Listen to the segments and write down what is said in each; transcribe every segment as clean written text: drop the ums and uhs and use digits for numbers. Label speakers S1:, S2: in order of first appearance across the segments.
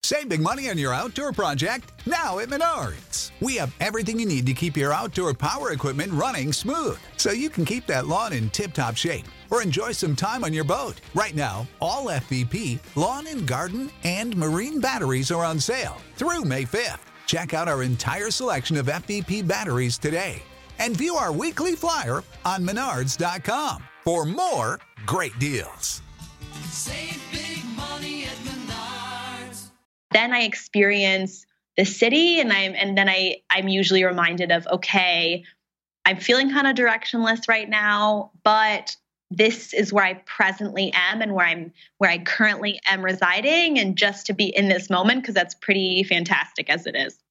S1: Save big money on your outdoor project now at Menards. We have everything you need to keep your outdoor power equipment running smooth, so you can keep that lawn in tip-top shape or enjoy some time on your boat. Right now, all FVP, lawn and garden, and marine batteries are on sale through May 5th. Check out our entire selection of FVP batteries today and view our weekly flyer on Menards.com for more great deals.
S2: Save big money at Menards.
S3: Then I experience the city, and I'm usually reminded of, okay, I'm feeling kind of directionless right now, but this is where I presently am and where I currently am residing, and just to be in this moment, because that's pretty fantastic as it is.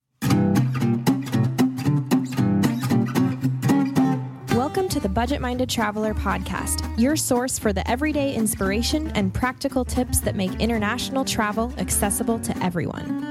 S4: Welcome to the Budget Minded Traveler podcast, your source for the everyday inspiration and practical tips that make international travel accessible to everyone.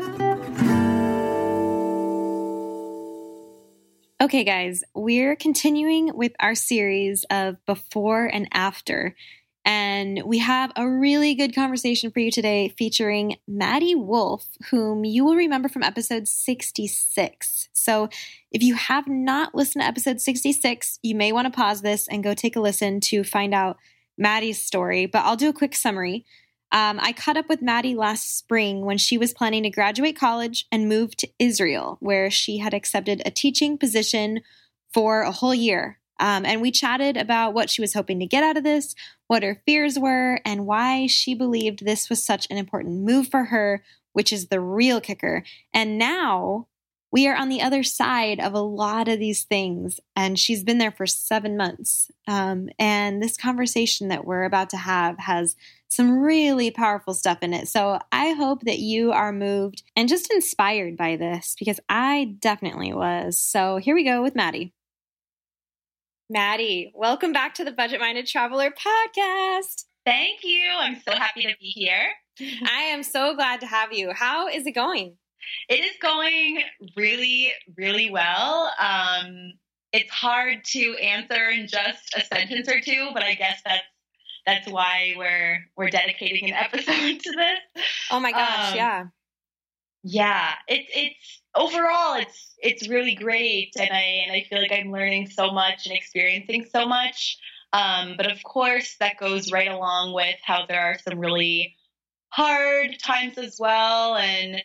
S5: Okay, guys, we're continuing with our series of before and after, and we have a really good conversation for you today featuring Maddie Wolf, whom you will remember from episode 66. So if you have not listened to episode 66, you may want to pause this and go take a listen to find out Maddie's story, but I'll do a quick summary. I caught up with Maddie last spring when she was planning to graduate college and move to Israel, where she had accepted a teaching position for a whole year. And we chatted about what she was hoping to get out of this, what her fears were, and why she believed this was such an important move for her, which is the real kicker. And now we are on the other side of a lot of these things, and she's been there for 7 months. And this conversation that we're about to have has some really powerful stuff in it. So I hope that you are moved and just inspired by this, because I definitely was. So here we go with Maddie. Maddie, welcome back to the Budget Minded Traveler podcast.
S3: Thank you. I'm so happy to be here.
S5: I am so glad to have you. How is it going?
S3: It is going really, really well. It's hard to answer in just a sentence or two, but I guess that's why we're dedicating an episode to this.
S5: Oh my gosh, yeah.
S3: Yeah, it's overall it's really great, and I feel like I'm learning so much and experiencing so much. But of course, that goes right along with how there are some really hard times as well, and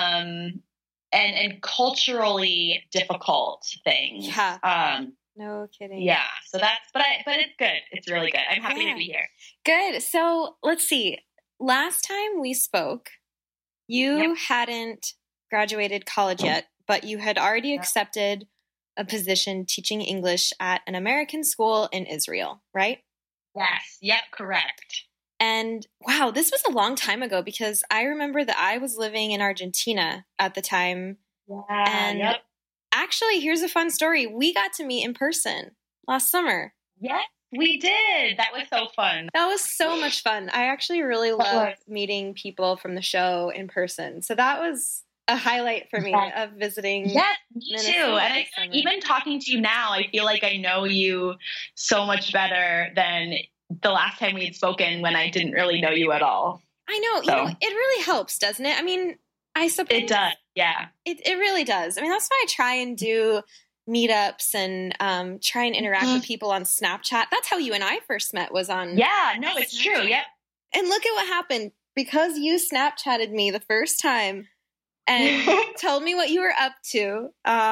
S3: culturally difficult things.
S5: Yeah. No kidding.
S3: Yeah. So but it's good. It's really good. I'm happy to be here.
S5: Good. So let's see. Last time we spoke, you hadn't graduated college yet, but you had already accepted a position teaching English at an American school in Israel, right?
S3: Yes. Yep. Correct.
S5: And wow, this was a long time ago, because I remember that I was living in Argentina at the time.
S3: Yeah.
S5: And actually, here's a fun story. We got to meet in person last summer.
S3: Yes, we did. That was so fun.
S5: That was so much fun. I actually really love meeting people from the show in person. So that was a highlight for me of visiting.
S3: Yes, me too. And even talking to you now, I feel like I know you so much better than the last time we had spoken, when I didn't really know you at all.
S5: I know. So. It really helps, doesn't it? I mean, I suppose
S3: it does. Yeah,
S5: it really does. I mean, that's why I try and do meetups and try and interact with people on Snapchat. That's how you and I first met, was on.
S3: Yeah, no, it's
S5: Snapchat.
S3: true. Yep.
S5: And look at what happened, because you Snapchatted me the first time and told me what you were up to.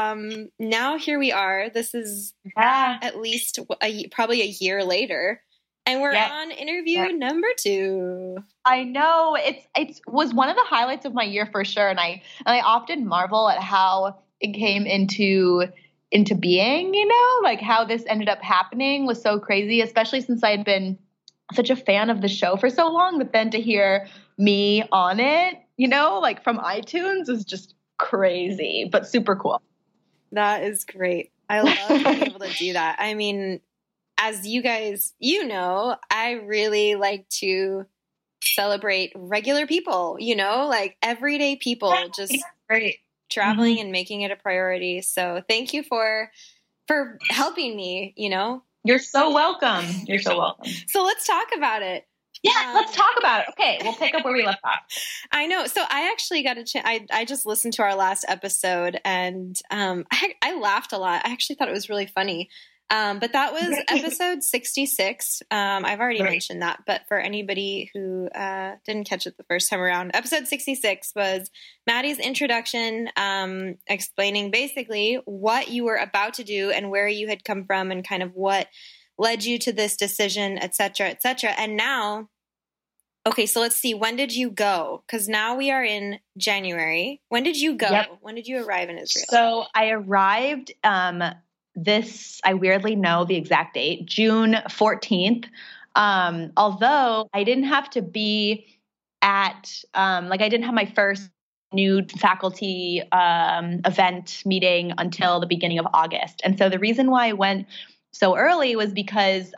S5: Now here we are. This is at least probably a year later. And we're on interview number 2.
S6: I know it was one of the highlights of my year for sure, and I often marvel at how it came into being. You know, like how this ended up happening was so crazy, especially since I had been such a fan of the show for so long. But then to hear me on it, you know, like from iTunes, is just crazy, but super cool.
S5: That is great. I love being able to do that. I mean, as you guys, you know, I really like to celebrate regular people, you know, like everyday people, just traveling and making it a priority. So thank you for helping me, you know.
S3: You're so welcome. You're so welcome.
S5: So let's talk about it.
S6: Yeah, let's talk about it. Okay, we'll pick up where we left off.
S5: I know. So I actually got a chance. I just listened to our last episode, and I laughed a lot. I actually thought it was really funny. But that was episode 66. I've already mentioned that, but for anybody who didn't catch it the first time around, episode 66 was Maddie's introduction, explaining basically what you were about to do and where you had come from and kind of what led you to this decision, et cetera, et cetera. And now, okay, so let's see. When did you go? Because now we are in January. When did you go?
S3: Yep.
S5: When did you arrive in Israel?
S3: So I arrived, I weirdly know the exact date, June 14th. Although I didn't have to be at, I didn't have my first new faculty event meeting until the beginning of August. And so the reason why I went so early was because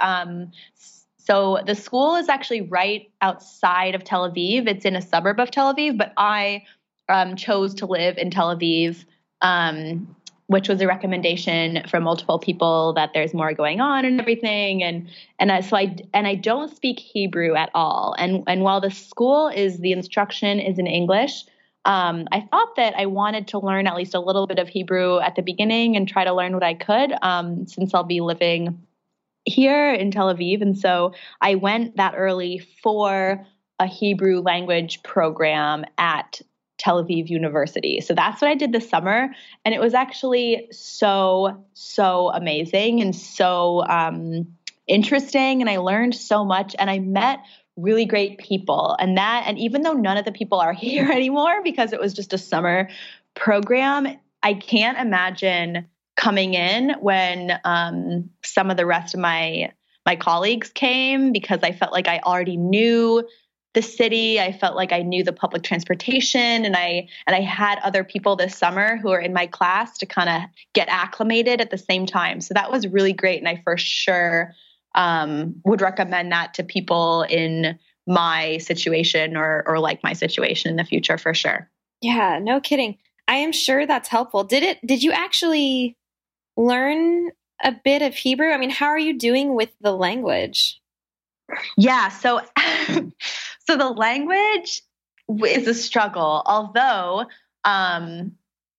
S3: so the school is actually right outside of Tel Aviv. It's in a suburb of Tel Aviv, but I chose to live in Tel Aviv, which was a recommendation from multiple people that there's more going on and everything. So I don't speak Hebrew at all. And while the school the instruction is in English, I thought that I wanted to learn at least a little bit of Hebrew at the beginning and try to learn what I could, since I'll be living here in Tel Aviv. And so I went that early for a Hebrew language program at Tel Aviv University. So that's what I did this summer. And it was actually so amazing and so interesting. And I learned so much, and I met really great people. And even though none of the people are here anymore because it was just a summer program, I can't imagine coming in when some of the rest of my colleagues came, because I felt like I already knew the city. I felt like I knew the public transportation, and I had other people this summer who are in my class to kind of get acclimated at the same time. So that was really great. And I for sure would recommend that to people in my situation or like my situation in the future, for sure.
S5: Yeah, no kidding. I am sure that's helpful. Did you actually learn a bit of Hebrew? I mean, how are you doing with the language?
S3: Yeah, so the language is a struggle, although I'm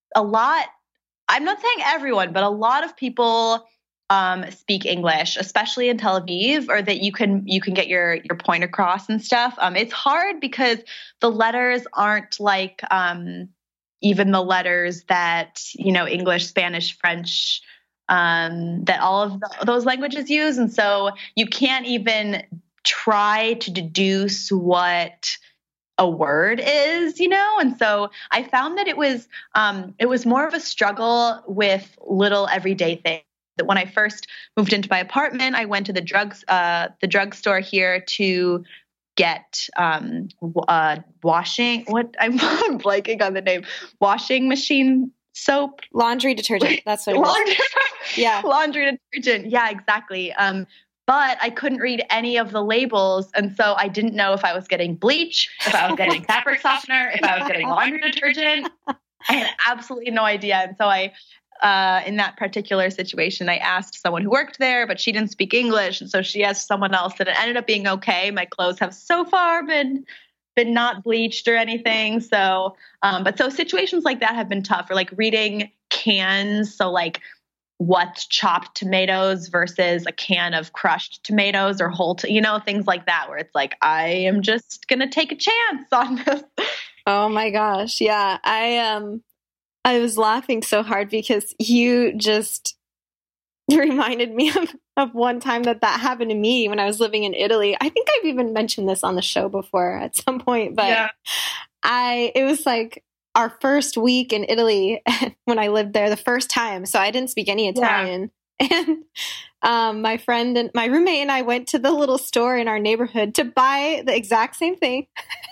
S3: not saying everyone, but a lot of people speak English, especially in Tel Aviv, or that you can get your point across and stuff. It's hard because the letters aren't like even the letters that, English, Spanish, French, that all of those languages use. And so you can't even try to deduce what a word is, And so I found that it was more of a struggle with little everyday things. That when I first moved into my apartment, I went to the drugstore here to get washing. What I'm blanking on the name. Washing machine soap,
S5: laundry detergent. That's what it is. Yeah,
S3: laundry detergent. Yeah, exactly. But I couldn't read any of the labels, and so I didn't know if I was getting bleach, if I was getting fabric softener, if I was getting laundry detergent. I had absolutely no idea, and so in that particular situation, I asked someone who worked there, but she didn't speak English. And so she asked someone else, and it ended up being okay. My clothes have so far been not bleached or anything. So, but situations like that have been tough, or like reading cans. So like what's chopped tomatoes versus a can of crushed tomatoes or whole, things like that, where it's like, I am just going to take a chance on this.
S5: Oh my gosh. Yeah. I was laughing so hard because you just reminded me of one time that happened to me when I was living in Italy. I think I've even mentioned this on the show before at some point, but yeah. It was like our first week in Italy when I lived there the first time. So I didn't speak any Italian. Yeah. And my friend and my roommate and I went to the little store in our neighborhood to buy the exact same thing.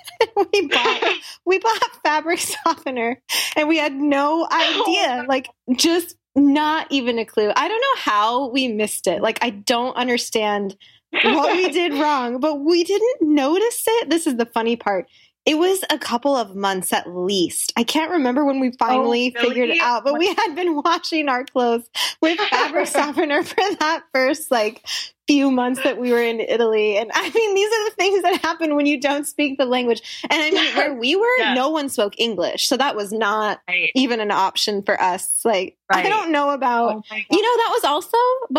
S5: we bought fabric softener, and we had no idea, like just not even a clue. I don't know how we missed it. Like, I don't understand what we did wrong, but we didn't notice it. This is the funny part. It was a couple of months at least. I can't remember when we finally figured it out, but we had been washing our clothes with fabric softener for that first like few months that we were in Italy. And I mean, these are the things that happen when you don't speak the language. And I mean, where we were, no one spoke English. So that was not even an option for us. Like, I don't know about, that was also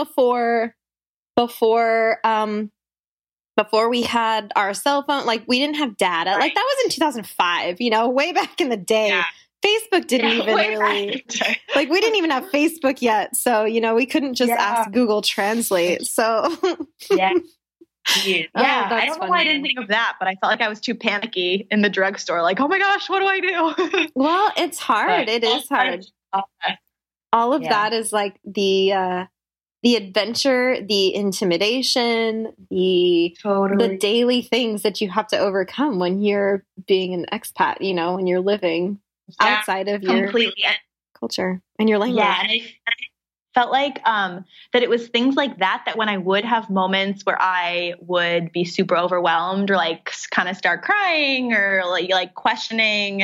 S5: before we had our cell phone, like we didn't have data. Like that was in 2005, way back in the day. Yeah. Facebook didn't even really, like we didn't even have Facebook yet. So, we couldn't just ask Google Translate. So
S3: yeah. I don't know why I didn't think of that, but I felt like I was too panicky in the drugstore. Like, oh my gosh, what do I do?
S5: Well, it's hard. It is hard. All of that is like the adventure, the intimidation, the daily things that you have to overcome when you're being an expat, when you're living outside of your culture and your language.
S3: Yeah, and I felt like that it was things like that when I would have moments where I would be super overwhelmed or like kind of start crying or like questioning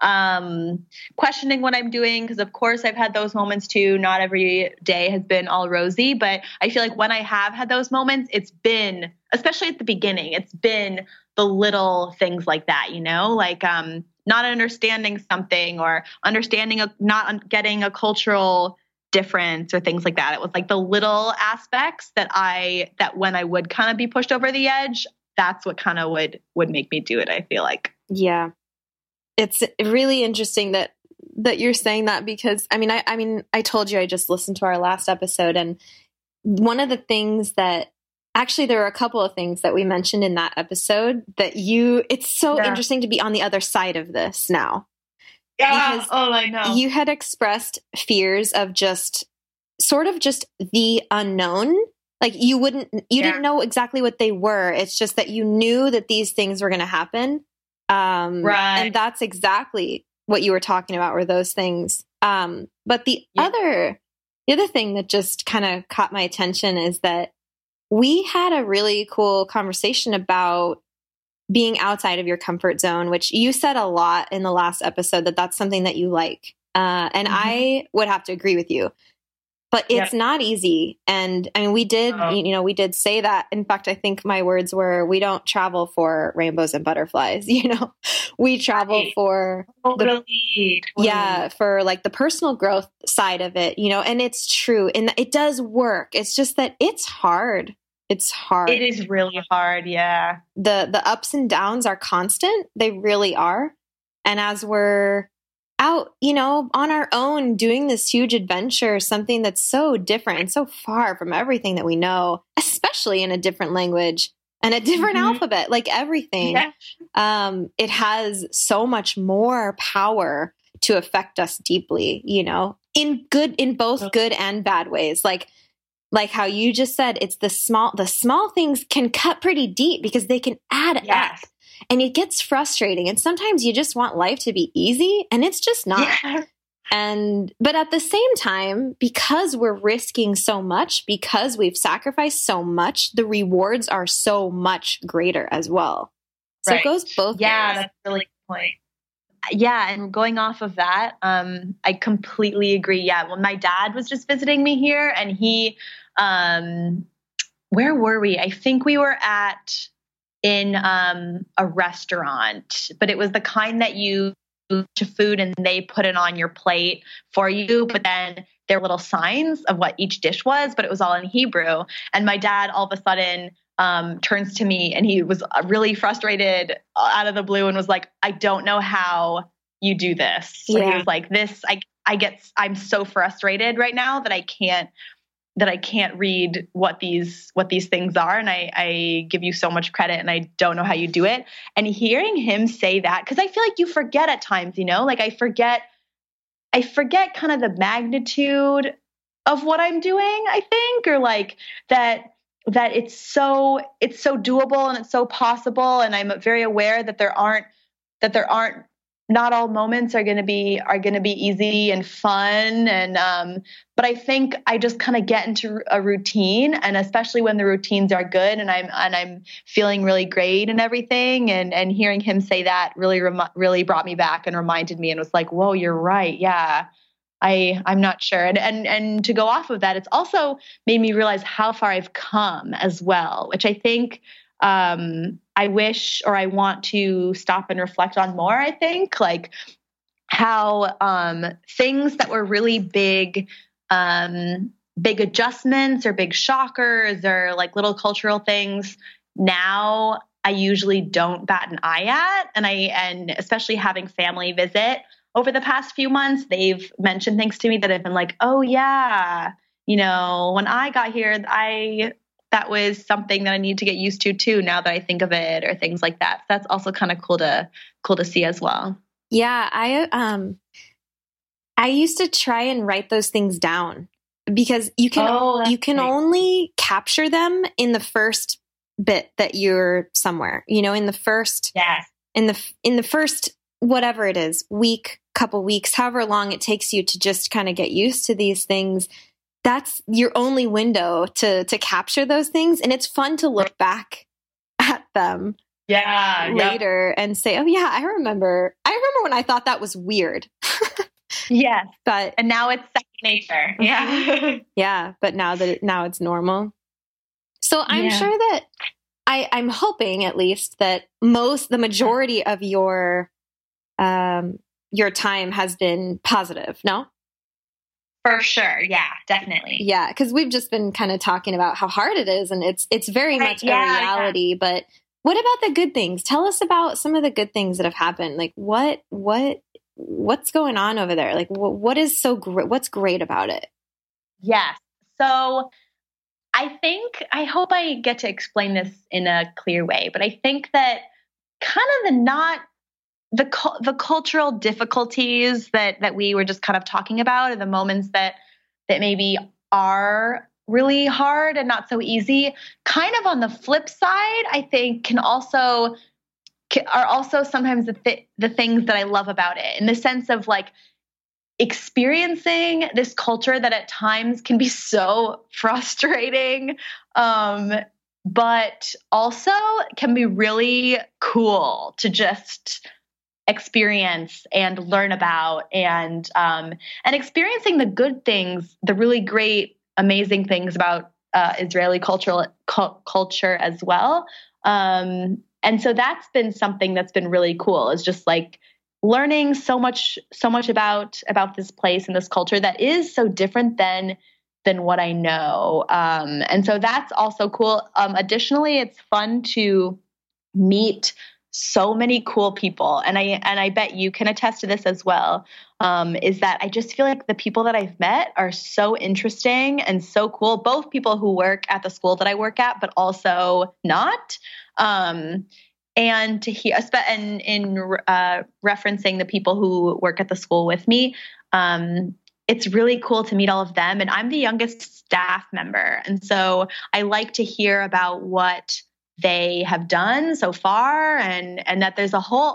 S3: what I'm doing. Because of course I've had those moments too. Not every day has been all rosy, but I feel like when I have had those moments, it's been, especially at the beginning, it's been the little things like that, like, not understanding something or not getting a cultural difference or things like that. It was like the little aspects that when I would kind of be pushed over the edge, that's what kind of would make me do it, I feel like.
S5: Yeah. It's really interesting that you're saying that because I told you I just listened to our last episode, and one of the things that actually there were a couple of things that we mentioned in that episode that it's so interesting to be on the other side of this now.
S6: Yeah.
S5: Because
S6: I know.
S5: You had expressed fears of just the unknown. Like you didn't know exactly what they were. It's just that you knew that these things were going to happen.
S6: Right.
S5: And that's exactly what you were talking about were those things. But the other thing that just kind of caught my attention is that we had a really cool conversation about being outside of your comfort zone, which you said a lot in the last episode that's something that you like. And I would have to agree with you. But it's not easy. And I mean, we did, we did say that. In fact, I think my words were, we don't travel for rainbows and butterflies, we travel for for like the personal growth side of it, and it's true. And it does work. It's just that it's hard. It's hard.
S3: It is really hard. Yeah.
S5: The ups and downs are constant. They really are. And as we're out, on our own, doing this huge adventure, something that's so different and so far from everything that we know, especially in a different language and a different alphabet, like everything. Yeah. It has so much more power to affect us deeply, in both good and bad ways. Like how you just said, it's the small things can cut pretty deep because they can add up. And it gets frustrating. And sometimes you just want life to be easy, and it's just not. Yeah. But at the same time, because we're risking so much, because we've sacrificed so much, the rewards are so much greater as well. So it goes both ways.
S3: Yeah, that's a really good point. Yeah, and going off of that, I completely agree. Yeah, well, my dad was just visiting me here, and he, where were we? I think we were in a restaurant, but it was the kind that you to food and they put it on your plate for you, but then there were little signs of what each dish was, but it was all in Hebrew. And my dad all of a sudden turns to me, and he was really frustrated out of the blue and was like, I don't know how you do this. Yeah. He was like, I'm so frustrated right now that I can't read what these things are. And I give you so much credit, and I don't know how you do it. And hearing him say that, because I feel like you forget at times, like I forget kind of the magnitude of what I'm doing, I think, or like that it's so doable and it's so possible. And I'm very aware that there aren't not all moments are going to be easy and fun. And, but I think I just kind of get into a routine, and especially when the routines are good and I'm feeling really great and everything. And hearing him say that really brought me back and reminded me and was like, whoa, you're right. Yeah. I'm not sure. And to go off of that, it's also made me realize how far I've come as well, which I think, I wish, or I want to stop and reflect on more. I think like how, things that were really big adjustments or big shockers or like little cultural things, now I usually don't bat an eye at. And especially having family visit over the past few months, they've mentioned things to me that have been like, oh yeah, when I got here, that was something that I need to get used to too, now that I think of it, or things like that. So that's also kind of cool to see as well.
S5: Yeah. I used to try and write those things down, because you can only capture them in the first bit that you're somewhere, in the first, in the first, whatever it is, week, couple weeks, however long it takes you to just kind of get used to these things. That's your only window to capture those things. And it's fun to look back at them later and say, oh yeah, I remember when I thought that was weird.
S3: Yes.
S5: And
S3: now it's second nature. Yeah.
S5: Yeah. But now it's normal. So I'm sure that I'm hoping at least that the majority of your time has been positive. No?
S3: For sure. Yeah, definitely.
S5: Yeah. Cause we've just been kind of talking about how hard it is, and it's very much a reality, but what about the good things? Tell us about some of the good things that have happened. Like what's going on over there? Like what is so great? What's great about it?
S3: Yes. So I hope I get to explain this in a clear way, but I think that kind of the cultural difficulties that we were just kind of talking about, and the moments that maybe are really hard and not so easy, kind of on the flip side, I think are also sometimes the things that I love about it, in the sense of like experiencing this culture that at times can be so frustrating, but also can be really cool to just experience and learn about, and experiencing the good things, the really great, amazing things about Israeli culture as well. And so that's been something that's been really cool, is just like learning so much about this place and this culture that is so different than what I know. And so that's also cool. Additionally, it's fun to meet so many cool people. And I bet you can attest to this as well, is that I just feel like the people that I've met are so interesting and so cool, both people who work at the school that I work at, but also not. And to hear, and in referencing the people who work at the school with me, it's really cool to meet all of them. And I'm the youngest staff member. And so I like to hear about what they have done so far, and that there's a whole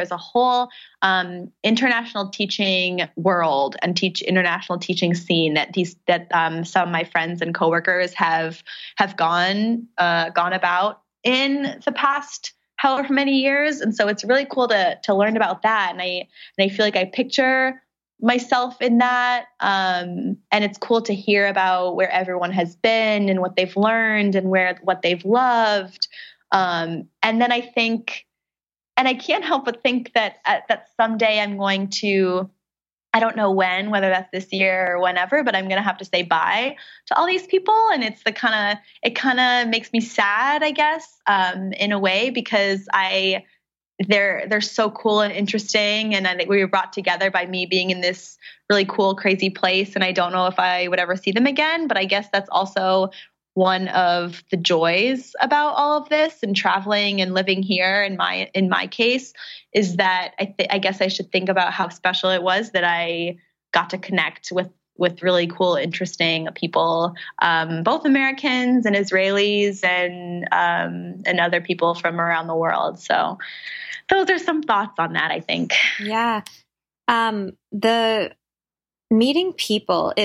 S3: international teaching world and international teaching scene that some of my friends and coworkers have gone about in the past however many years. And so it's really cool to learn about that. And I feel like I picture myself in that. And it's cool to hear about where everyone has been and what they've learned and what they've loved. And then I think, and I can't help but think that someday I'm going to, I don't know when, whether that's this year or whenever, but I'm going to have to say bye to all these people. And it kind of makes me sad, I guess, in a way, because they're so cool and interesting. And I think we were brought together by me being in this really cool, crazy place. And I don't know if I would ever see them again, but I guess that's also one of the joys about all of this and traveling and living here in my case, is that I guess I should think about how special it was that I got to connect with with really cool, interesting people, both Americans and Israelis and other people from around the world. So those are some thoughts on that, I think.
S5: Yeah. The meeting people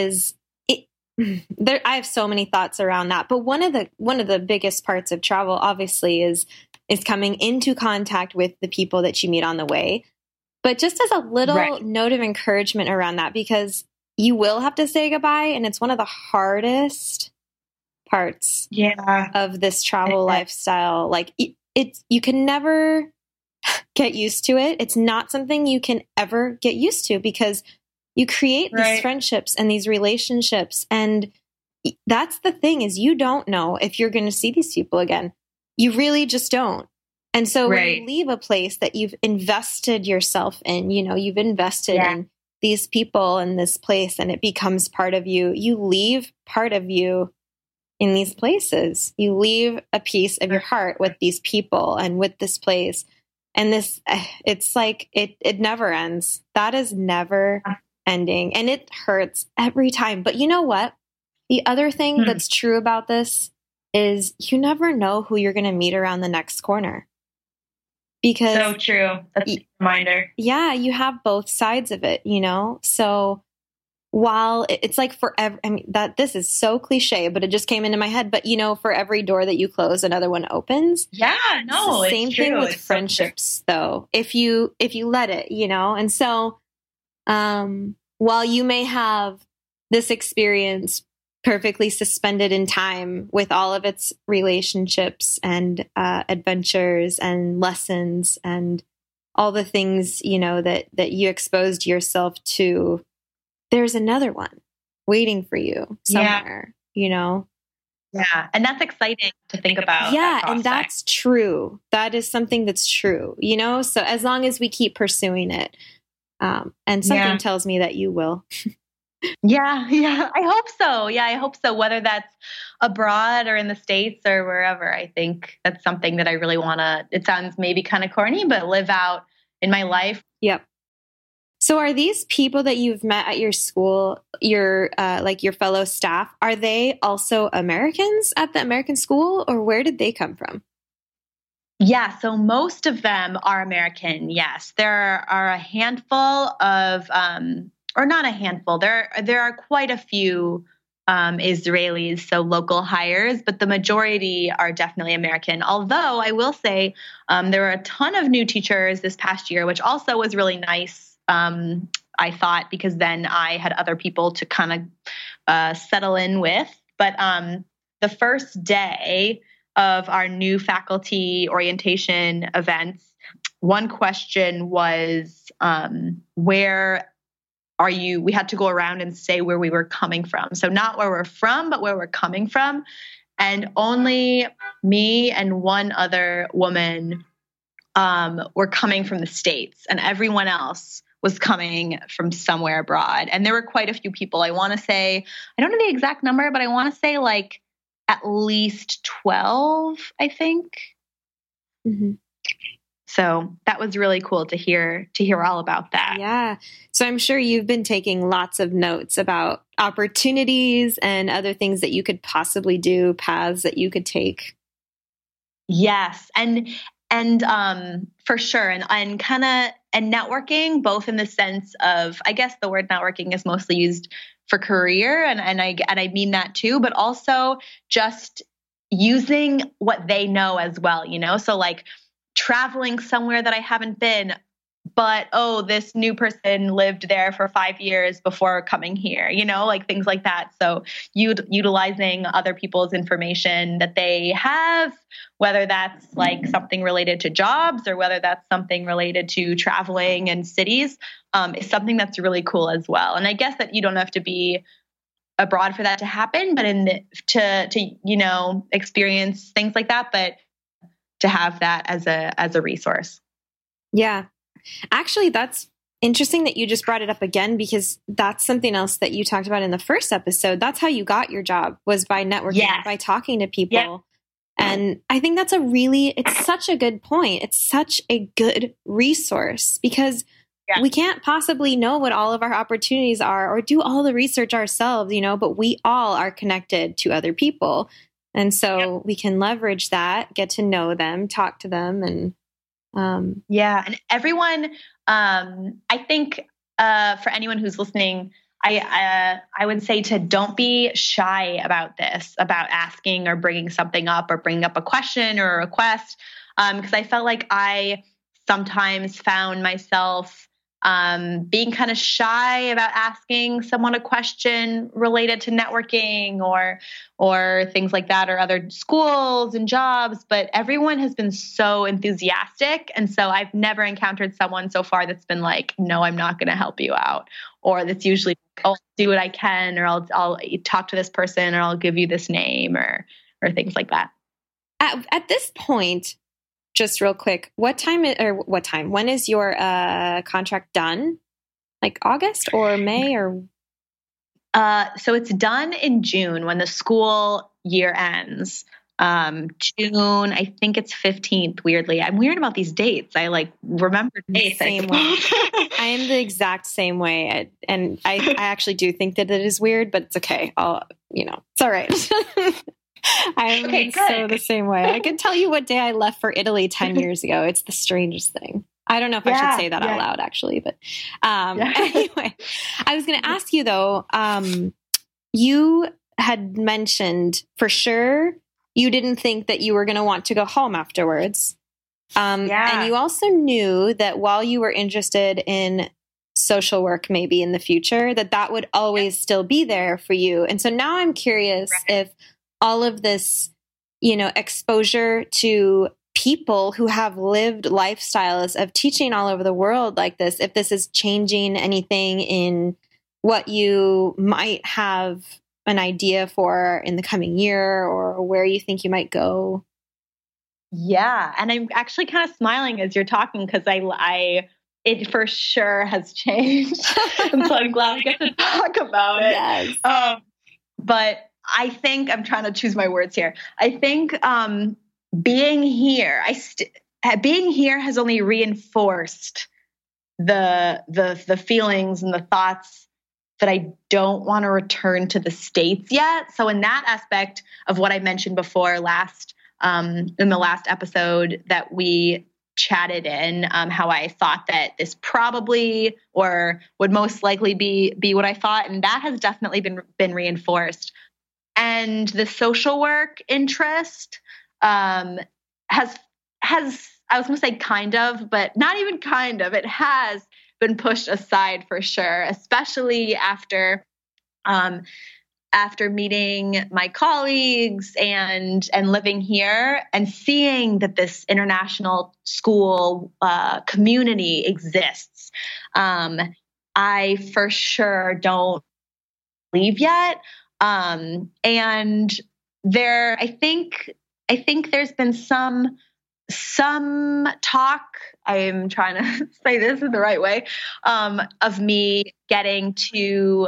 S5: I have so many thoughts around that, but one of the biggest parts of travel obviously is coming into contact with the people that you meet on the way. But just as a little note of encouragement around that, because you will have to say goodbye, and it's one of the hardest parts of this travel lifestyle. Like you can never get used to it. It's not something you can ever get used to, because you create these friendships and these relationships. And that's the thing, is you don't know if you're going to see these people again. You really just don't. And so when you leave a place that you've invested yourself in, you've invested in these people and this place, and it becomes part of you, you leave part of you in these places. You leave a piece of your heart with these people and with this place. And it's like, it never ends. That is never ending. And it hurts every time. But you know what? The other thing that's true about this is you never know who you're going to meet around the next corner. Because
S3: so true. That's a reminder.
S5: Yeah, you have both sides of it, So while it's like forever, this is so cliche, but it just came into my head. But for every door that you close, another one opens.
S3: Yeah, no,
S5: it's the same thing with friendships, though. If you let it, And so, while you may have this experience perfectly suspended in time with all of its relationships and adventures and lessons and all the things, that you exposed yourself to, there's another one waiting for you somewhere, Yeah.
S3: And that's exciting to think about.
S5: Yeah. And that's true. That is something that's true, So as long as we keep pursuing it, and something tells me that you will.
S3: Yeah. I hope so. Yeah, I hope so. Whether that's abroad or in the States or wherever, I think that's something that I really want to, it sounds maybe kind of corny, but live out in my life.
S5: Yep. So are these people that you've met at your school, your fellow staff, are they also Americans at the American school, or where did they come from?
S3: Yeah, so most of them are American. Yes, there are a handful of, or not a handful. There are quite a few Israelis, so local hires, but the majority are definitely American. Although I will say there were a ton of new teachers this past year, which also was really nice. I thought, because then I had other people to kind of settle in with. But the first day of our new faculty orientation events, one question was, where are you? We had to go around and say where we were coming from. So not where we're from, but where we're coming from. And only me and one other woman were coming from the States, and everyone else was coming from somewhere abroad. And there were quite a few people. I want to say, I don't know the exact number, but I want to say like at least 12, I think.
S5: Mm-hmm.
S3: So that was really cool to hear all about that.
S5: Yeah. So I'm sure you've been taking lots of notes about opportunities and other things that you could possibly do, paths that you could take.
S3: Yes. And for sure. And kind of, and networking, both in the sense of, I guess the word networking is mostly used for career. And I mean that too, but also just using what they know as well, So like traveling somewhere that I haven't been, but, this new person lived there for 5 years before coming here, like things like that. So utilizing other people's information that they have, whether that's like something related to jobs or whether that's something related to traveling and cities, is something that's really cool as well. And I guess that you don't have to be abroad for that to happen, but to experience things like that, but to have that as a resource.
S5: Yeah. Actually, that's interesting that you just brought it up again, because that's something else that you talked about in the first episode. That's how you got your job, was by networking, by talking to people. Yeah. And I think it's such a good point. It's such a good resource, because
S6: Yeah.
S5: we can't possibly know what all of our opportunities are or do all the research ourselves, but we all are connected to other people. And so we can leverage that, get to know them, talk to them. And
S3: and everyone, I think for anyone who's listening, I would say to don't be shy about this, about asking or bringing something up or bringing up a question or a request. Because I felt like I sometimes found myself being kind of shy about asking someone a question related to networking or things like that, or other schools and jobs. But everyone has been so enthusiastic. And so I've never encountered someone so far that's been like, no, I'm not going to help you out. Or that's usually, oh, I'll do what I can, or I'll talk to this person, or I'll give you this name, or things like that.
S5: At this point, just real quick, when is your contract done? Like August or May or?
S3: So it's done in June when the school year ends. June, I think it's 15th, weirdly. I'm weird about these dates. I remember dates.
S5: Same way. I am the exact same way. And I actually do think that it is weird, but it's okay. It's all right. I'm so the same way. I can tell you what day I left for Italy 10 years ago. It's the strangest thing. I don't know if I should say that out loud, actually, but anyway, I was going to ask you though, you had mentioned for sure you didn't think that you were going to want to go home afterwards. And you also knew that while you were interested in social work, maybe in the future, that would always still be there for you. And so now I'm curious if all of this, exposure to people who have lived lifestyles of teaching all over the world like this, if this is changing anything in what you might have an idea for in the coming year, or where you think you might go.
S3: Yeah. And I'm actually kind of smiling as you're talking, because it for sure has changed. And so I'm glad we get to talk about it.
S5: Yes.
S3: But I think I'm trying to choose my words here. I think being here has only reinforced the feelings and the thoughts that I don't want to return to the States yet. So in that aspect of what I mentioned before in the last episode that we chatted in, how I thought that this probably or would most likely be what I thought, and that has definitely been reinforced. And the social work interest has I was going to say kind of, but not even kind of. It has been pushed aside for sure, especially after meeting my colleagues and living here and seeing that this international school community exists. I for sure don't leave yet. And I think there's been some talk, I'm trying to say this in the right way, of me getting to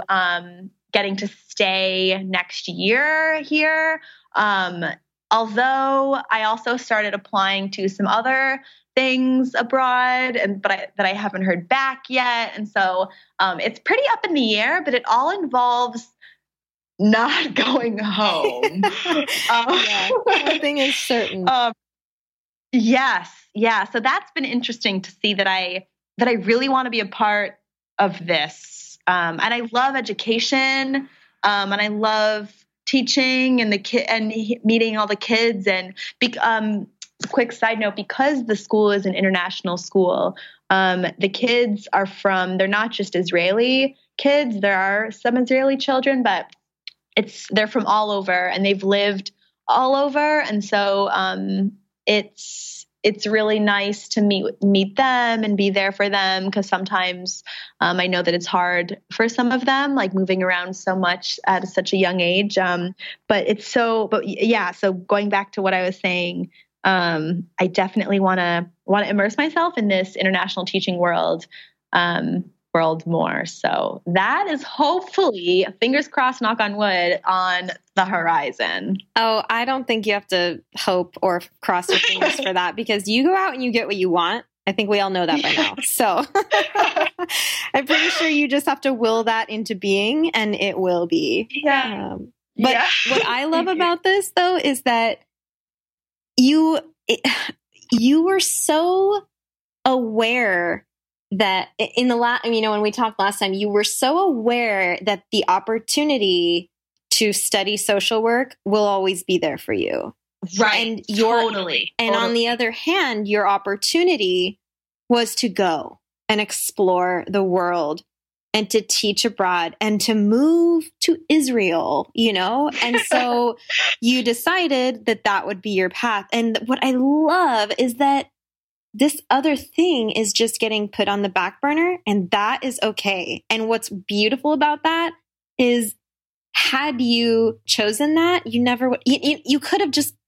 S3: stay next year here. Although I also started applying to some other things abroad, but I haven't heard back yet. And so it's pretty up in the air, but it all involves not going home.
S5: One thing is certain.
S3: Yes. Yeah. So that's been interesting to see that I really want to be a part of this. And I love education. And I love teaching and meeting all the kids. And quick side note, because the school is an international school, the kids they're not just Israeli kids. There are some Israeli children, but they're from all over and they've lived all over. And so, it's really nice to meet them and be there for them, because sometimes I know that it's hard for some of them, like moving around so much at such a young age. So going back to what I was saying, I definitely want to immerse myself in this international teaching world more. So that is hopefully, fingers crossed, knock on wood, on the horizon.
S5: Oh, I don't think you have to hope or cross your fingers for that, because you go out and you get what you want. I think we all know that by now. So I'm pretty sure you just have to will that into being and it will be.
S3: Yeah.
S5: But what I love about this though is that you were so aware that in the when we talked last time, you were so aware that the opportunity to study social work will always be there for you.
S3: Right.
S5: And
S3: totally.
S5: And on the other hand, your opportunity was to go and explore the world and to teach abroad and to move to Israel, And so you decided that that would be your path. And what I love is that this other thing is just getting put on the back burner, and that is okay. And what's beautiful about that is, had you chosen that, you never would. You could have chosen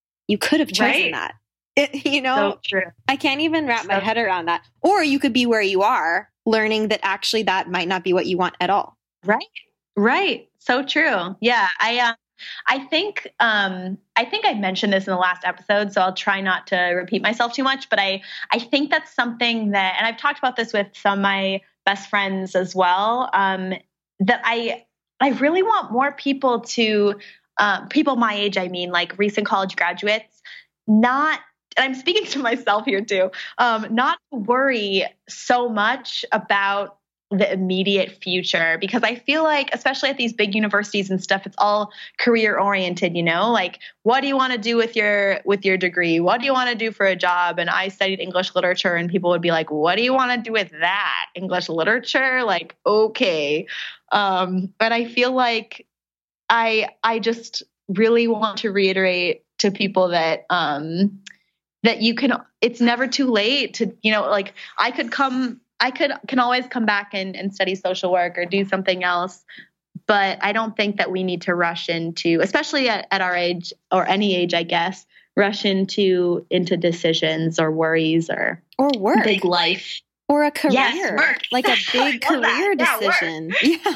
S5: that.
S3: So true.
S5: I can't even wrap my head around that. Or you could be where you are, learning that actually that might not be what you want at all.
S3: Right. So true. Yeah. I think I mentioned this in the last episode, so I'll try not to repeat myself too much, but I think that's something that, and I've talked about this with some of my best friends as well, that I really want more people to, people my age, I mean, like recent college graduates, and I'm speaking to myself here too, not to worry so much about the immediate future, because I feel like, especially at these big universities and stuff, it's all career oriented, like, what do you want to do with your degree? What do you want to do for a job? And I studied English literature, and people would be like, what do you want to do with that? English literature? Like, okay. But I feel like I just really want to reiterate to people that, that it's never too late to, like I can always come back and study social work or do something else. But I don't think that we need to rush into, especially at our age or any age, I guess, rush into decisions or worries or
S5: work,
S3: big life
S5: or a career,
S3: work.
S5: Like a big career decision.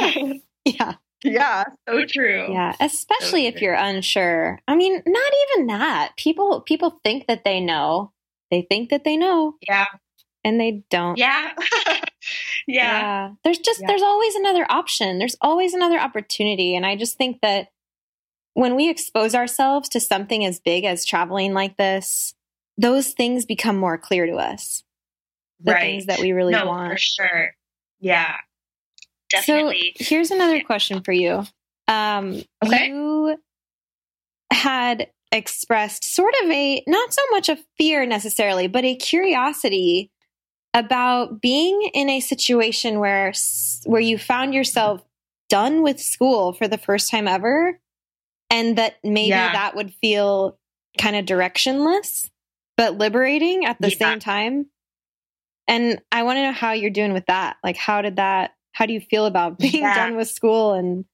S3: Yeah, so true.
S5: Yeah, especially if you're unsure. I mean, not even that. People think that they know. They think that they know.
S3: Yeah.
S5: And they don't.
S3: Yeah. Yeah.
S5: There's always another option. There's always another opportunity. And I just think that when we expose ourselves to something as big as traveling like this, those things become more clear to us. The things that we really want.
S3: For sure. Yeah. Definitely.
S5: So here's another question for you.
S3: Okay.
S5: You had expressed sort of not so much a fear necessarily, but a curiosity about being in a situation where you found yourself done with school for the first time ever, and that maybe that would feel kind of directionless, but liberating at the same time. And I want to know how you're doing with that. Like, how do you feel about being done with school? And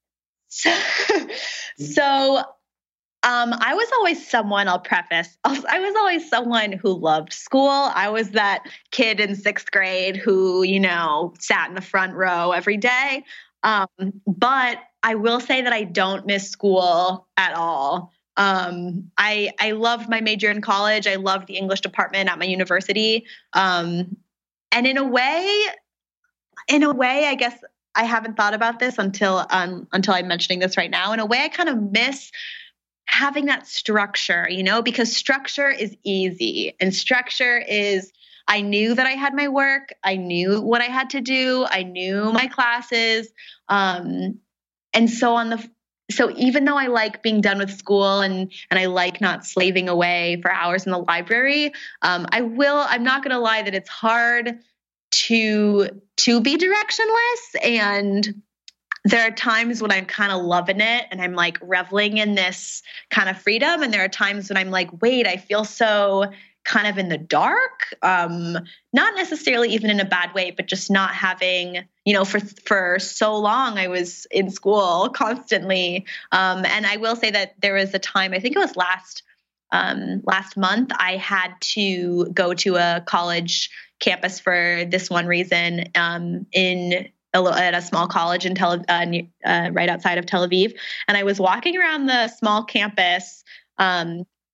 S3: so I was always someone, I'll preface, I was always someone who loved school. I was that kid in 6th grade who, sat in the front row every day. But I will say that I don't miss school at all. I loved my major in college. I loved the English department at my university. And in a way, I guess I haven't thought about this until I'm mentioning this right now. In a way, I kind of miss having that structure, because structure is easy, and structure is, I knew that I had my work. I knew what I had to do. I knew my classes. And so even though I like being done with school and I like not slaving away for hours in the library, I'm not going to lie that it's hard to be directionless. And there are times when I'm kind of loving it and I'm like reveling in this kind of freedom. And there are times when I'm like, wait, I feel so kind of in the dark. Not necessarily even in a bad way, but just not having, for so long I was in school constantly. And I will say that there was a time, I think it was last month, I had to go to a college campus for this one reason, at a small college in right outside of Tel Aviv. And I was walking around the small campus,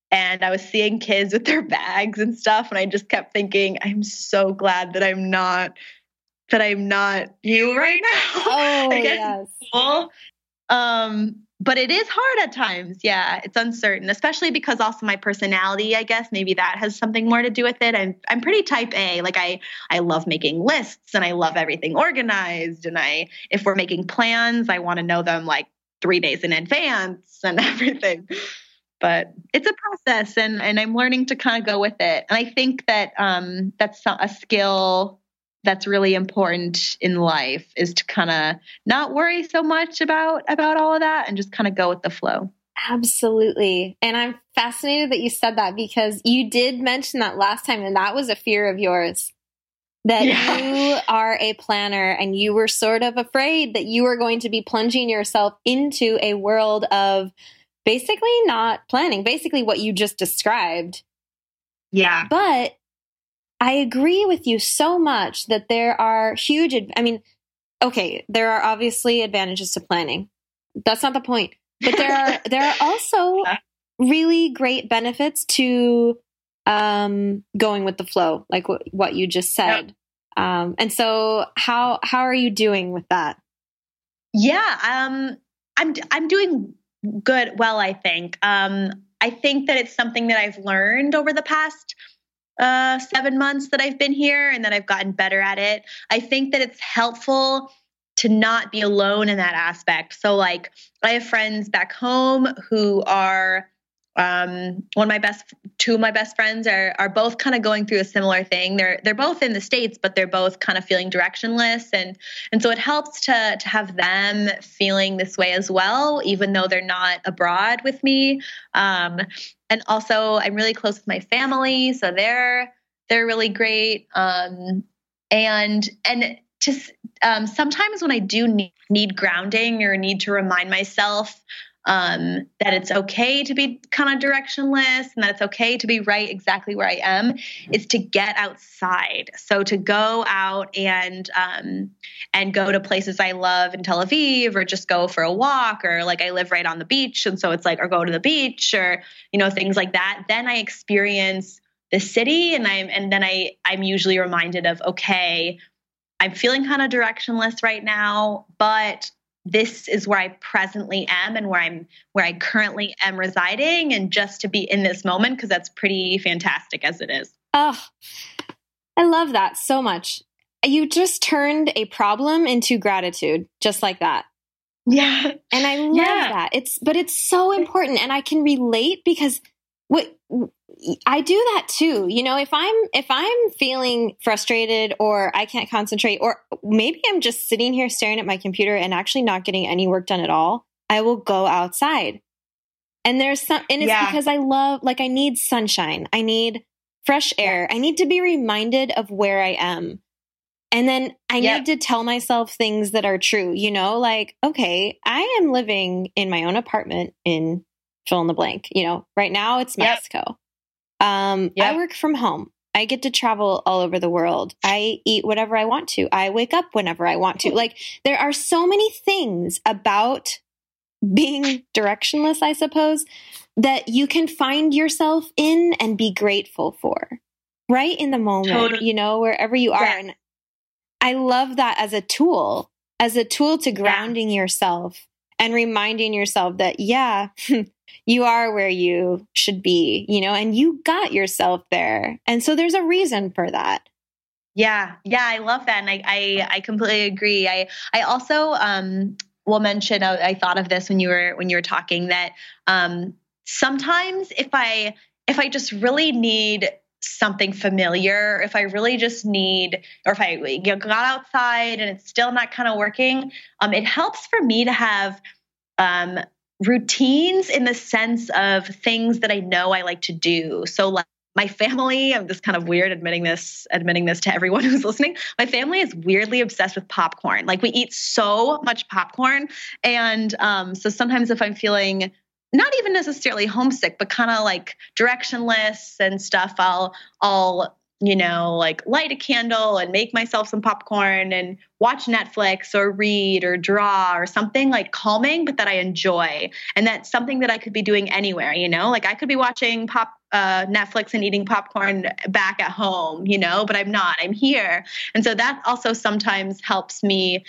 S3: and I was seeing kids with their bags and stuff. And I just kept thinking, I'm so glad that I'm not you right now.
S5: Oh,
S3: I guess
S5: yes.
S3: it's cool. But it is hard at times. Yeah, it's uncertain, especially because also my personality, I guess maybe that has something more to do with it. I'm pretty type A. Like I love making lists and I love everything organized. And if we're making plans, I want to know them like 3 days in advance and everything. But it's a process and I'm learning to kind of go with it. And I think that that's a skill that's really important in life, is to kind of not worry so much about all of that and just kind of go with the flow.
S5: Absolutely. And I'm fascinated that you said that, because you did mention that last time, and that was a fear of yours, that you are a planner and you were sort of afraid that you were going to be plunging yourself into a world of basically not planning, basically what you just described.
S3: Yeah.
S5: But I agree with you so much that there are huge, there are obviously advantages to planning. That's not the point. But there are also really great benefits to going with the flow, like what you just said. Yep. And so how are you doing with that?
S3: Yeah, I'm doing well, I think. I think that it's something that I've learned over the past 7 months that I've been here, and that I've gotten better at it. I think that it's helpful to not be alone in that aspect. So like I have friends back home who are two of my best friends are both kind of going through a similar thing. They're both in the States, but they're both kind of feeling directionless. And so it helps to have them feeling this way as well, even though they're not abroad with me. And also I'm really close with my family. So they're really great. And just sometimes when I do need grounding or need to remind myself that it's okay to be kind of directionless and that it's okay to be right exactly where I am, is to get outside. So to go out and go to places I love in Tel Aviv, or just go for a walk, or like I live right on the beach. And so it's like, or go to the beach, or, things like that. Then I experience the city, and I'm usually reminded of, okay, I'm feeling kind of directionless right now, but this is where I presently am and where I currently am residing, and just to be in this moment, because that's pretty fantastic as it is.
S5: Oh, I love that so much. You just turned a problem into gratitude, just like that.
S3: Yeah.
S5: And I love that. It's so important, and I can relate, because I do that too. If I'm feeling frustrated, or I can't concentrate, or maybe I'm just sitting here staring at my computer and actually not getting any work done at all, I will go outside. And it's because I need sunshine. I need fresh air. I need to be reminded of where I am. And then I need to tell myself things that are true, like, okay, I am living in my own apartment in fill in the blank, right now it's Mexico. I work from home. I get to travel all over the world. I eat whatever I want to. I wake up whenever I want to. Like, there are so many things about being directionless, I suppose, that you can find yourself in and be grateful for right in the moment,
S3: totally.
S5: Wherever you are. And I love that as a tool to grounding yourself and reminding yourself that, you are where you should be, and you got yourself there. And so there's a reason for that.
S3: Yeah. Yeah. I love that. And I completely agree. I also, will mention, I thought of this when you were talking, that, sometimes if I just really need something familiar, if I really just need, or if I got outside and it's still not kind of working, it helps for me to have, routines in the sense of things that I know I like to do. So like my family, I'm just kind of weird admitting this to everyone who's listening. My family is weirdly obsessed with popcorn. Like we eat so much popcorn. And so sometimes if I'm feeling not even necessarily homesick, but kind of like directionless and stuff, I'll like light a candle and make myself some popcorn and watch Netflix or read or draw or something like calming, but that I enjoy. And that's something that I could be doing anywhere, like I could be watching Netflix and eating popcorn back at home, but I'm not, I'm here. And so that also sometimes helps me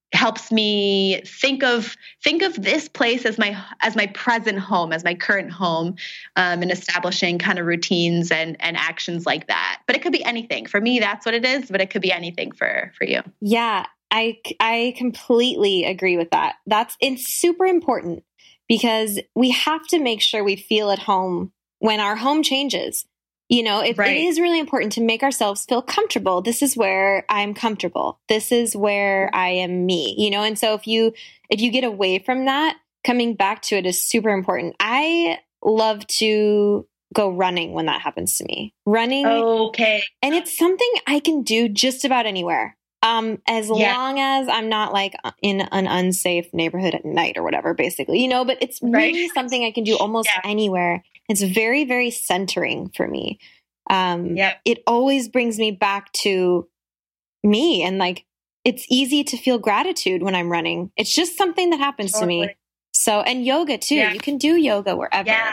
S3: think of this place as my present home, as my current home, and establishing kind of routines and actions like that. But it could be anything. For me, that's what it is, but it could be anything for you.
S5: Yeah, I completely agree with that. It's super important because we have to make sure we feel at home when our home changes. It is really important to make ourselves feel comfortable. This is where I'm comfortable. This is where I am me, and so if you get away from that, coming back to it is super important. I love to go running when that happens to me. Running.
S3: Okay.
S5: And it's something I can do just about anywhere. As long as I'm not like in an unsafe neighborhood at night or whatever, basically, but it's really something I can do almost anywhere. It's very, very centering for me. It always brings me back to me, and like, it's easy to feel gratitude when I'm running. It's just something that happens to me. So, and yoga too. You can do yoga wherever.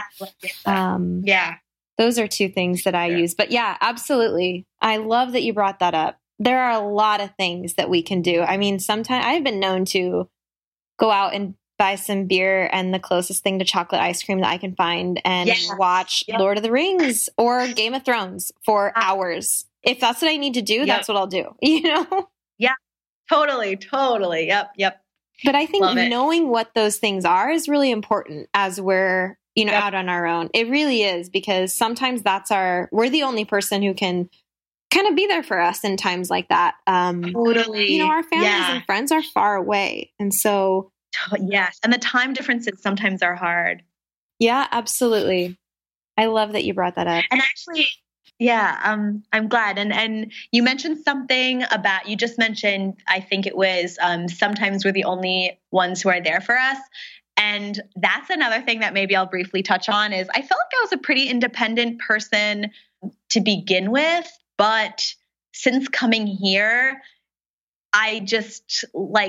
S5: Those are two things that I use, but yeah, absolutely. I love that you brought that up. There are a lot of things that we can do. I mean, sometimes I've been known to go out and buy some beer and the closest thing to chocolate ice cream that I can find and watch Lord of the Rings or Game of Thrones for hours. If that's what I need to do, that's what I'll do,
S3: Yeah, totally. Yep.
S5: But I think knowing what those things are is really important as we're, out on our own. It really is, because sometimes we're the only person who can kind of be there for us in times like that.
S3: Totally.
S5: Our families and friends are far away. And so.
S3: Yes. And the time differences sometimes are hard.
S5: Yeah, absolutely. I love that you brought that up.
S3: And actually, I'm glad. And you mentioned something about, you just mentioned, I think it was, sometimes we're the only ones who are there for us. And that's another thing that maybe I'll briefly touch on is I felt like I was a pretty independent person to begin with. But since coming here, I just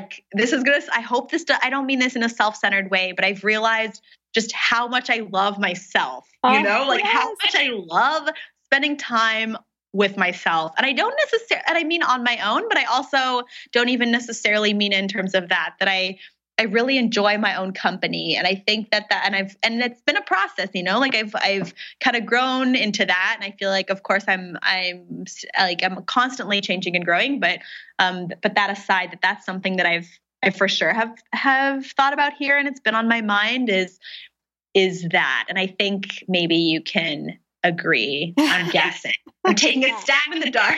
S3: I hope I don't mean this in a self-centered way, but I've realized just how much I love myself, how much I love spending time with myself. And I don't necessarily, and I mean on my own, but I also don't even necessarily mean in terms of that I really enjoy my own company. And I think that and it's been a process, I've kind of grown into that. And I feel like, of course, I'm constantly changing and growing, but that aside, that's something that I for sure have thought about here. And it's been on my mind is that. And I think maybe you can agree. I'm guessing. I'm taking a stab in the dark.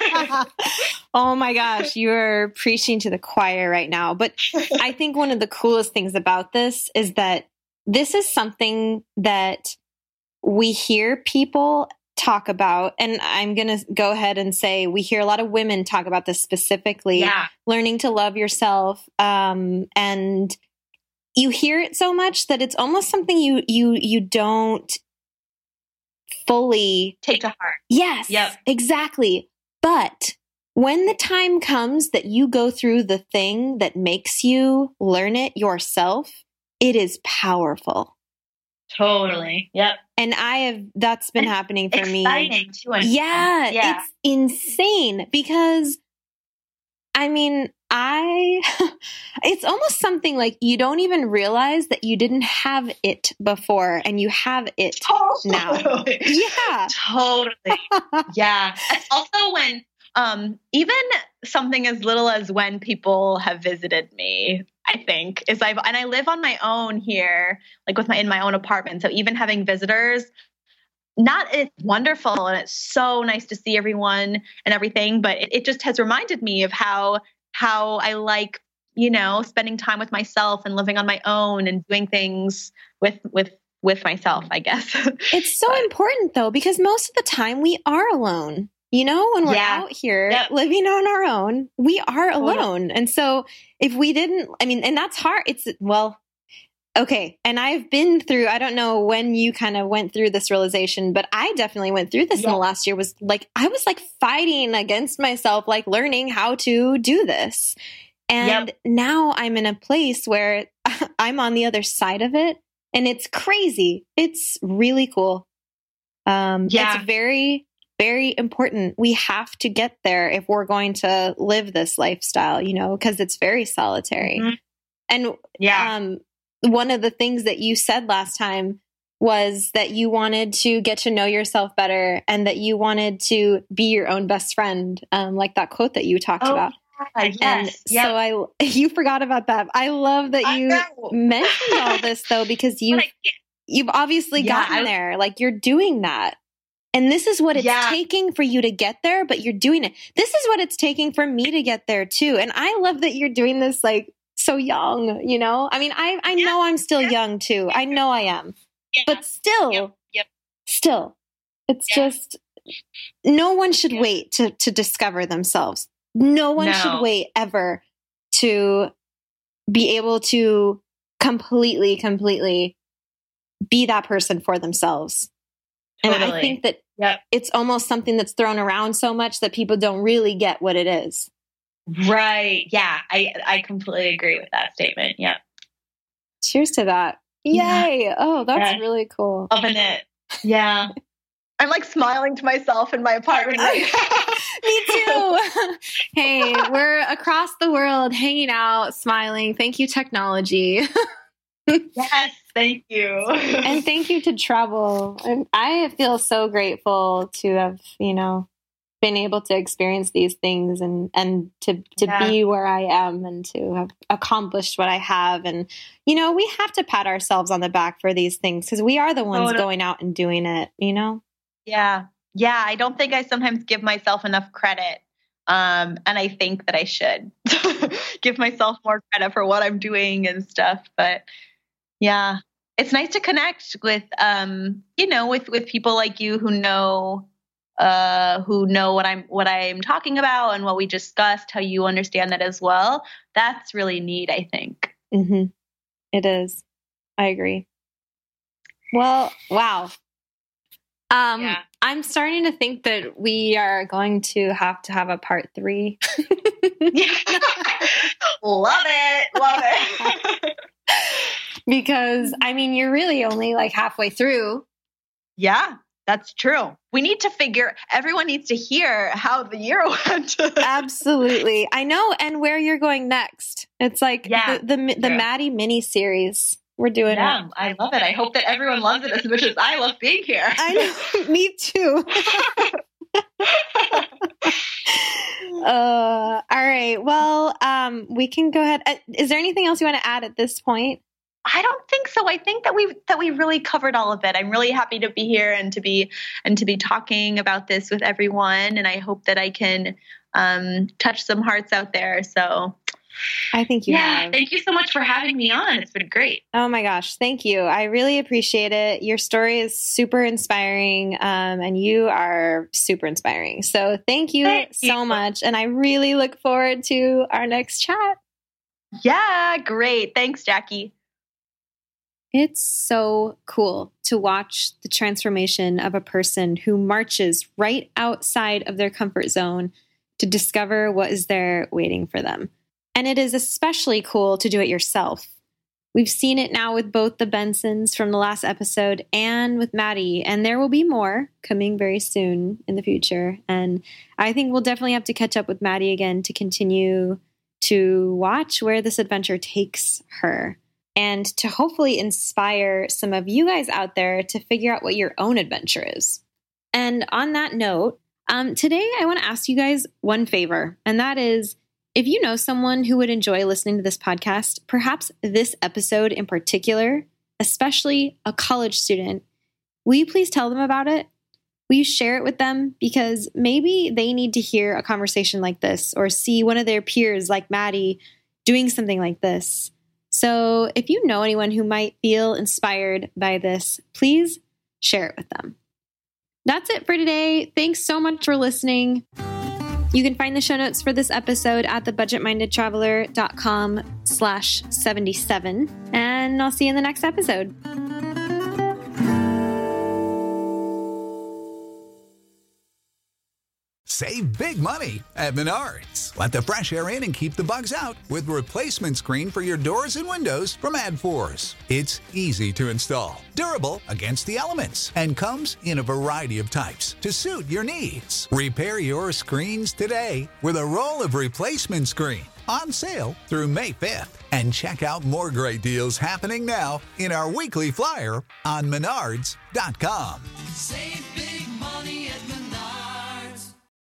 S5: Oh my gosh, you're preaching to the choir right now. But I think one of the coolest things about this is that this is something that we hear people talk about. And I'm going to go ahead and say we hear a lot of women talk about this specifically, learning to love yourself. And you hear it so much that it's almost something you don't fully
S3: take to heart.
S5: Yes, exactly. But when the time comes that you go through the thing that makes you learn it yourself, it is powerful.
S3: Totally. Yep.
S5: And that's been happening for me.
S3: Exciting too.
S5: Yeah, it's insane because I mean, it's almost something like you don't even realize that you didn't have it before and you have it now. Yeah.
S3: Totally. Yeah. It's also when, even something as little as when people have visited me, I think and I live on my own here, like in my own apartment. So even having visitors, it's wonderful and it's so nice to see everyone and everything, but it just has reminded me of how I like, spending time with myself and living on my own and doing things with myself, I guess.
S5: It's so important though, because most of the time we are alone, when we're out here living on our own, we are alone. And so if we didn't, and that's hard. Okay. And I've been through, I don't know when you kind of went through this realization, but I definitely went through this in the last year. I was like fighting against myself, like learning how to do this. And now I'm in a place where I'm on the other side of it, and it's crazy. It's really cool. It's very, very important. We have to get there if we're going to live this lifestyle, because it's very solitary. Mm-hmm. And one of the things that you said last time was that you wanted to get to know yourself better and that you wanted to be your own best friend, like that quote that you talked about.
S6: Yes.
S5: So you forgot about that. I love that you mentioned all this though, because you've obviously gotten there. Like you're doing that. And this is what it's taking for you to get there, but you're doing it. This is what it's taking for me to get there too. And I love that you're doing this like so young, I mean, I know I'm still young too. I know I am, but still, it's just, no one should wait to discover themselves. No one should wait ever to be able to completely be that person for themselves. Totally. And I think that it's almost something that's thrown around so much that people don't really get what it is.
S3: Right. Yeah. I completely agree with that statement. Yeah.
S5: Cheers to that. Yay. Oh, that's really cool.
S3: Loving it. Yeah. I'm like smiling to myself in my apartment.
S5: Me too. Hey, we're across the world hanging out, smiling. Thank you, technology.
S3: Yes, thank you.
S5: And thank you to travel. And I feel so grateful to have, been able to experience these things and to be where I am and to have accomplished what I have. And, we have to pat ourselves on the back for these things because we are the ones going out and doing it,
S3: Yeah. Yeah. I don't think I sometimes give myself enough credit. And I think that I should give myself more credit for what I'm doing and stuff. But yeah, it's nice to connect with, with people like you who know what I'm talking about and what we discussed, how you understand that as well. That's really neat, I think.
S5: Mm-hmm. It is. I agree. Well, wow. I'm starting to think that we are going to have a part 3.
S3: Love it.
S5: Because, I mean, you're really only like halfway through.
S3: Yeah, that's true. Everyone needs to hear how the year went.
S5: Absolutely. I know. And where you're going next. It's like the Maddie mini series. We're doing it.
S3: I love it. I hope that everyone loves it as much as I love being here.
S5: I know. Me too. All right. Well, we can go ahead. Is there anything else you want to add at this point?
S3: I don't think so. I think that we really covered all of it. I'm really happy to be here and to be talking about this with everyone. And I hope that I can touch some hearts out there. So
S5: I think you have.
S3: Thank you so much for having me on. It's been great.
S5: Oh my gosh. Thank you. I really appreciate it. Your story is super inspiring. And you are super inspiring. So thank you so much. And I really look forward to our next chat.
S3: Yeah, great. Thanks, Jackie.
S5: It's so cool to watch the transformation of a person who marches right outside of their comfort zone to discover what is there waiting for them. And it is especially cool to do it yourself. We've seen it now with both the Bensons from the last episode and with Maddie, and there will be more coming very soon in the future. And I think we'll definitely have to catch up with Maddie again to continue to watch where this adventure takes her and to hopefully inspire some of you guys out there to figure out what your own adventure is. And on that note, today I want to ask you guys one favor, and that is, if you know someone who would enjoy listening to this podcast, perhaps this episode in particular, especially a college student, will you please tell them about it? Will you share it with them? Because maybe they need to hear a conversation like this or see one of their peers like Maddie doing something like this. So if you know anyone who might feel inspired by this, please share it with them. That's it for today. Thanks so much for listening. You can find the show notes for this episode at thebudgetmindedtraveler.com. Menards.com/77. And I'll see you in the next episode.
S1: Save big money at Menards. Let the fresh air in and keep the bugs out with replacement screen for your doors and windows from AdForce. It's easy to install, durable against the elements, and comes in a variety of types to suit your needs. Repair your screens today with a roll of replacement screen on sale through May 5th. And check out more great deals happening now in our weekly flyer on Menards.com.
S2: Save big